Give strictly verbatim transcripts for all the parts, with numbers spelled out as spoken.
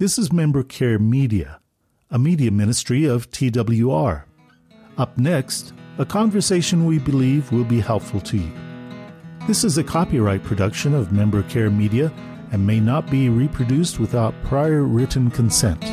This is Member Care Media, a media ministry of T W R. Up next, a conversation we believe will be helpful to you. This is a copyright production of Member Care Media and may not be reproduced without prior written consent.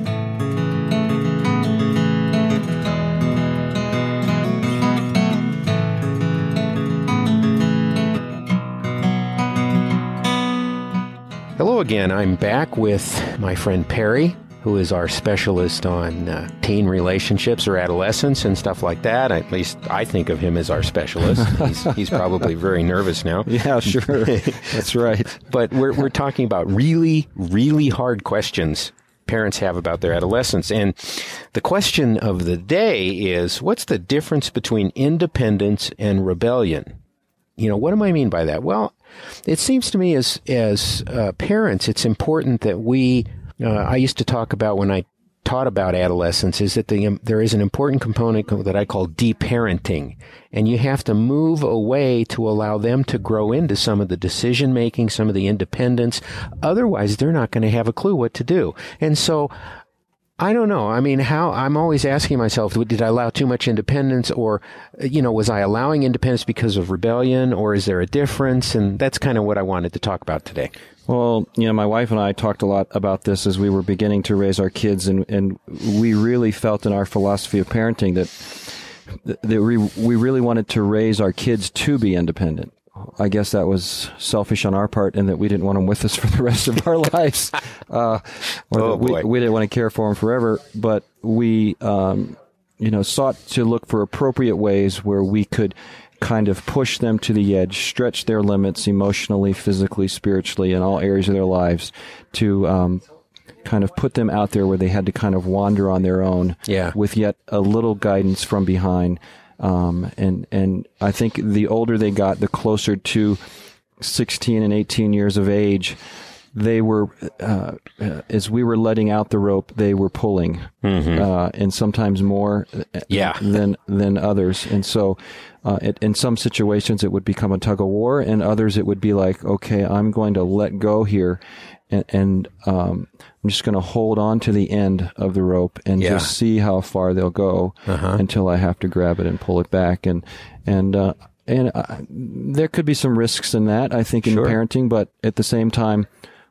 Hello again. I'm back with my friend Perry, who is our specialist on uh, teen relationships or adolescence and stuff like that. At least I think of him as our specialist. He's, he's probably very nervous now. Yeah, sure. That's right. But we're we're talking about really, really hard questions parents have about their adolescence. And the question of the day is, what's the difference between independence and rebellion? You know, what do I mean by that? Well, it seems to me as as uh, parents, it's important that we, uh, I used to talk about when I taught about adolescence, is that the, um, there is an important component that I call deparenting. And you have to move away to allow them to grow into some of the decision-making, some of the independence. Otherwise, they're not going to have a clue what to do. And so I don't know. I mean, how I'm always asking myself, did I allow too much independence, or, you know, was I allowing independence because of rebellion, or is there a difference? And that's kind of what I wanted to talk about today. Well, you know, my wife and I talked a lot about this as we were beginning to raise our kids, and, and we really felt in our philosophy of parenting that, that we, we really wanted to raise our kids to be independent. I guess that was selfish on our part, and that we didn't want them with us for the rest of our lives. Uh, or oh, that we, boy. we didn't want to care for them forever, but we, um, you know, sought to look for appropriate ways where we could kind of push them to the edge, stretch their limits emotionally, physically, spiritually, in all areas of their lives, to um, kind of put them out there where they had to kind of wander on their own, yeah. with yet a little guidance from behind. Um, and, and I think the older they got, the closer to sixteen and eighteen years of age, they were, uh, uh, as we were letting out the rope, they were pulling, mm-hmm. uh, and sometimes more yeah. than, than others. And so, uh, it, in some situations it would become a tug of war, and others it would be like, okay, I'm going to let go here. And, and um, I'm just going to hold on to the end of the rope and yeah. just see how far they'll go uh-huh. until I have to grab it and pull it back. And and uh, and uh, there could be some risks in that, I think, in sure. parenting, but at the same time,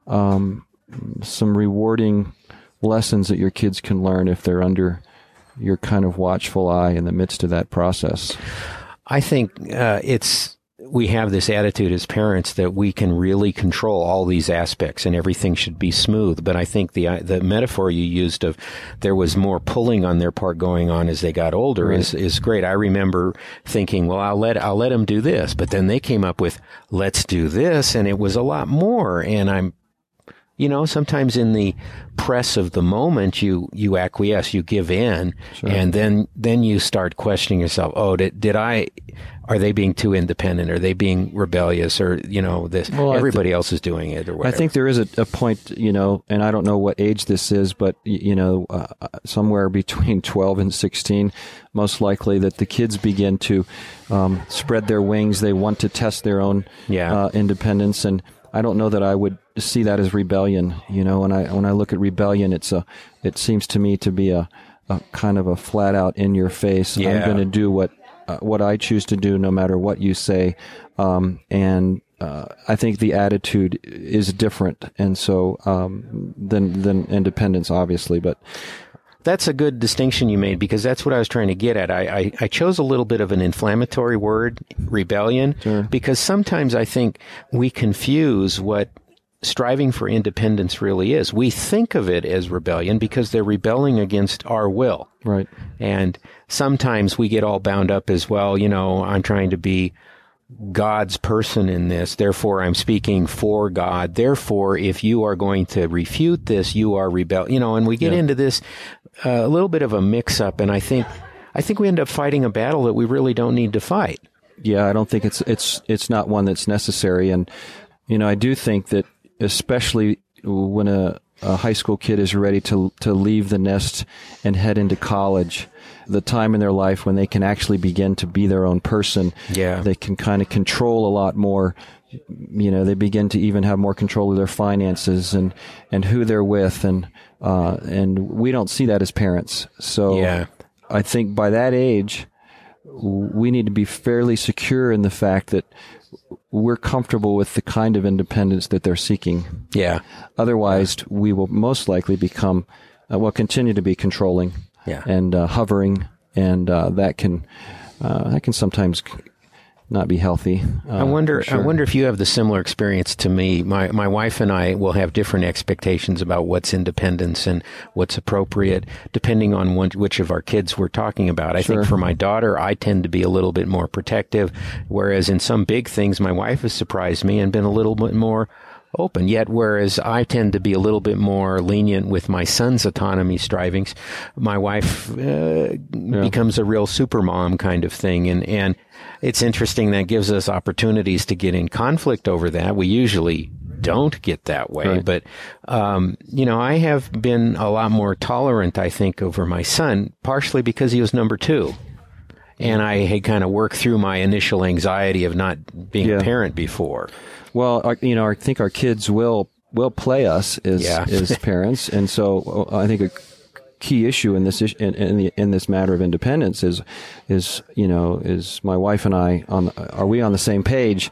um, some rewarding lessons that your kids can learn if they're under your kind of watchful eye in the midst of that process. I think uh, it's. We have this attitude as parents that we can really control all these aspects and everything should be smooth. But I think the the metaphor you used of there was more pulling on their part going on as they got older right. is is great. I remember thinking, well, I'll let I'll let them do this, but then they came up with let's do this, and it was a lot more. And I'm, you know, sometimes in the press of the moment, you you acquiesce, you give in, sure. and then then you start questioning yourself. Oh, did did I? Are they being too independent? Are they being rebellious? Or, you know, this well, everybody th- else is doing it or whatever. I think there is a, a point, you know, and I don't know what age this is, but, you know, uh, somewhere between twelve and sixteen, most likely that the kids begin to um, spread their wings. They want to test their own yeah. uh, independence. And I don't know that I would see that as rebellion. You know, when I when I look at rebellion, it's a it seems to me to be a, a kind of a flat out in your face. Yeah. I'm going to do what uh, what I choose to do, no matter what you say. Um, and uh, I think the attitude is different, and so um, than than independence, obviously, but. That's a good distinction you made, because that's what I was trying to get at. I, I, I chose a little bit of an inflammatory word, rebellion, sure. because sometimes I think we confuse what striving for independence really is. We think of it as rebellion because they're rebelling against our will. Right. And sometimes we get all bound up as well, you know, I'm trying to be God's person in this, therefore I'm speaking for God. Therefore, if you are going to refute this, you are rebel. You know, and we get yeah. into this uh, a little bit of a mix-up, and I think I think we end up fighting a battle that we really don't need to fight. Yeah, I don't think it's it's it's not one that's necessary, and you know, I do think that especially when a a high school kid is ready to to leave the nest and head into college, the time in their life when they can actually begin to be their own person. Yeah. They can kind of control a lot more. You know, they begin to even have more control of their finances and, and who they're with. And, uh, and we don't see that as parents. So yeah. I think by that age, we need to be fairly secure in the fact that we're comfortable with the kind of independence that they're seeking. Yeah. Otherwise, we will most likely become, uh, well, continue to be controlling yeah. and uh, hovering, and uh, that can uh, that can sometimes not be healthy. Uh, I wonder. sure. I wonder if you have the similar experience to me. My my wife and I will have different expectations about what's independence and what's appropriate, depending on one, which of our kids we're talking about. I Sure. think for my daughter, I tend to be a little bit more protective, whereas in some big things, my wife has surprised me and been a little bit more open. Yet, whereas I tend to be a little bit more lenient with my son's autonomy strivings, my wife uh, Yeah. becomes a real super mom kind of thing, and and. It's interesting that gives us opportunities to get in conflict over that. We usually don't get that way, Right. but, um, you know, I have been a lot more tolerant, I think, over my son, partially because he was number two. And I had kind of worked through my initial anxiety of not being Yeah. a parent before. Well, our, you know, I think our kids will will play us as Yeah. as parents, and so uh, I think a key issue in this is- in in, the, in this matter of independence is is you know is my wife and I on are we on the same page?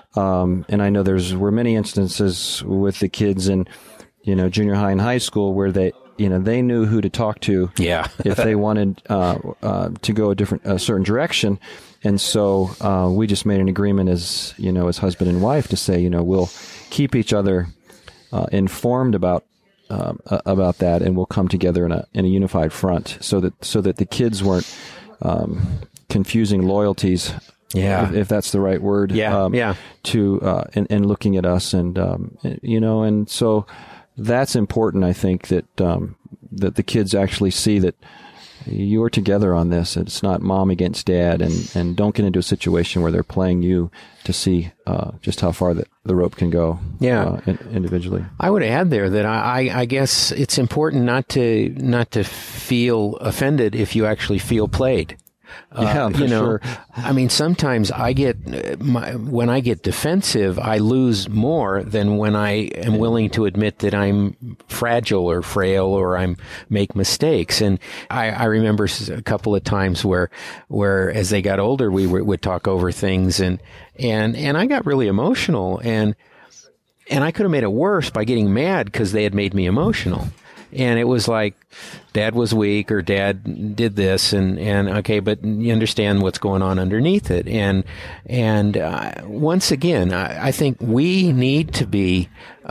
Um, and I know there's were many instances with the kids in you know junior high and high school where they you know they knew who to talk to Yeah. if they wanted uh, uh, to go a different a certain direction. And so uh, we just made an agreement as you know as husband and wife to say you know we'll keep each other uh, informed about um, uh, about that, and we'll come together in a in a unified front, so that so that the kids weren't um, confusing loyalties. Yeah. If, if that's the right word. Yeah, Um, yeah. To uh, and, and looking at us, and um, you know, and so that's important. I think that um, that the kids actually see that you're together on this. It's not mom against dad, and, and don't get into a situation where they're playing you to see uh, just how far the, the rope can go. Yeah. uh, in, individually. I would add there that I, I, I guess it's important not to not to feel offended if you actually feel played. Yeah, Uh, for you know, sure. I mean, sometimes I get uh, my, when I get defensive, I lose more than when I am willing to admit that I'm fragile or frail or I'm make mistakes. And I, I remember a couple of times where, where as they got older, we were, would talk over things, and and and I got really emotional, and and I could have made it worse by getting mad because they had made me emotional. And it was like, Dad was weak, or Dad did this, and, and okay, but you understand what's going on underneath it. And and uh, once again, I, I think we need to be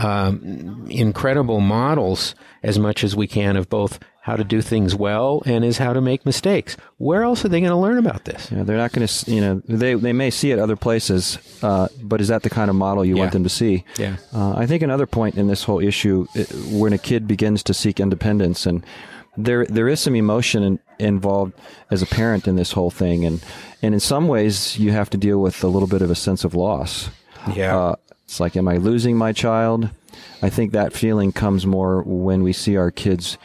um, incredible models as much as we can of both how to do things well and is how to make mistakes. Where else are they going to learn about this? Yeah, they're not going to, you know, they they may see it other places, uh, but is that the kind of model you Yeah. want them to see? Yeah. Uh, I think another point in this whole issue, it, when a kid begins to seek independence, and there there is some emotion in, involved as a parent in this whole thing, and and in some ways you have to deal with a little bit of a sense of loss. Yeah. Uh, it's like, am I losing my child? I think that feeling comes more when we see our kids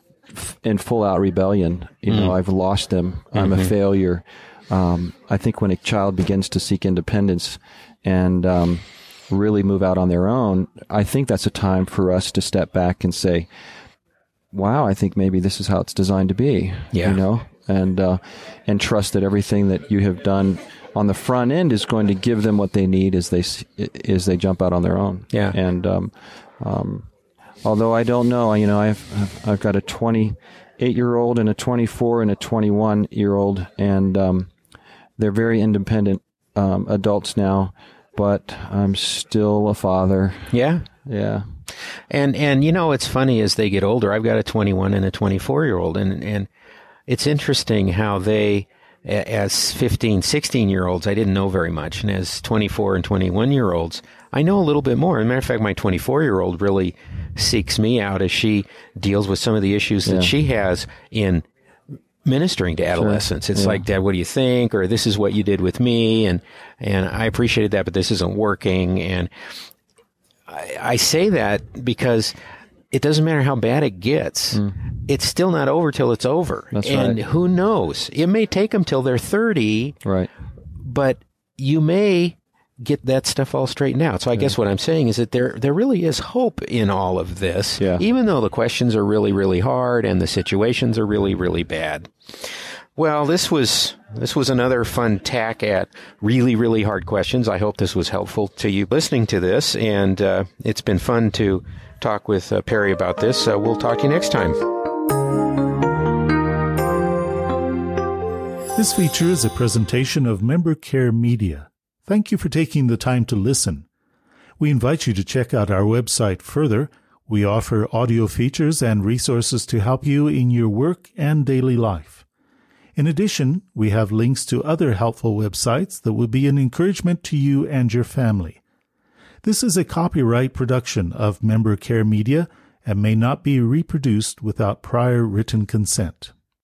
in full out rebellion. You know, Mm. I've lost them. I'm Mm-hmm. a failure. Um, I think when a child begins to seek independence and um, really move out on their own, I think that's a time for us to step back and say, wow, I think maybe this is how it's designed to be. Yeah. You know, and, uh, and trust that everything that you have done on the front end is going to give them what they need as they, s- as they jump out on their own. Yeah. And, um, um, although I don't know, you know, I've, I've got a twenty-eight year old and a twenty-four and a twenty-one year old, and, um, they're very independent, um, adults now, but I'm still a father. Yeah. Yeah. And, and, you know, it's funny as they get older, I've got a twenty-one and a twenty-four year old, and, and it's interesting how they, a- as fifteen, sixteen year olds, I didn't know very much. And as twenty-four and twenty-one year olds, I know a little bit more. As a matter of fact, my twenty-four year old really seeks me out as she deals with some of the issues that Yeah. she has in ministering to adolescents. It's Yeah. like, Dad, what do you think? Or this is what you did with me. And, and I appreciated that, but this isn't working. And I, I say that because it doesn't matter how bad it gets. Mm. It's still not over till it's over. That's and right. who knows? It may take them till they're thirty. Right. But you may get that stuff all straightened out. So I yeah. guess what I'm saying is that there there really is hope in all of this, yeah. even though the questions are really, really hard and the situations are really, really bad. Well, this was this was another fun tack at really, really hard questions. I hope this was helpful to you listening to this, and uh, it's been fun to talk with uh, Perry about this. Uh, we'll talk to you next time. This feature is a presentation of Member Care Media. Thank you for taking the time to listen. We invite you to check out our website further. We offer audio features and resources to help you in your work and daily life. In addition, we have links to other helpful websites that will be an encouragement to you and your family. This is a copyright production of Member Care Media and may not be reproduced without prior written consent.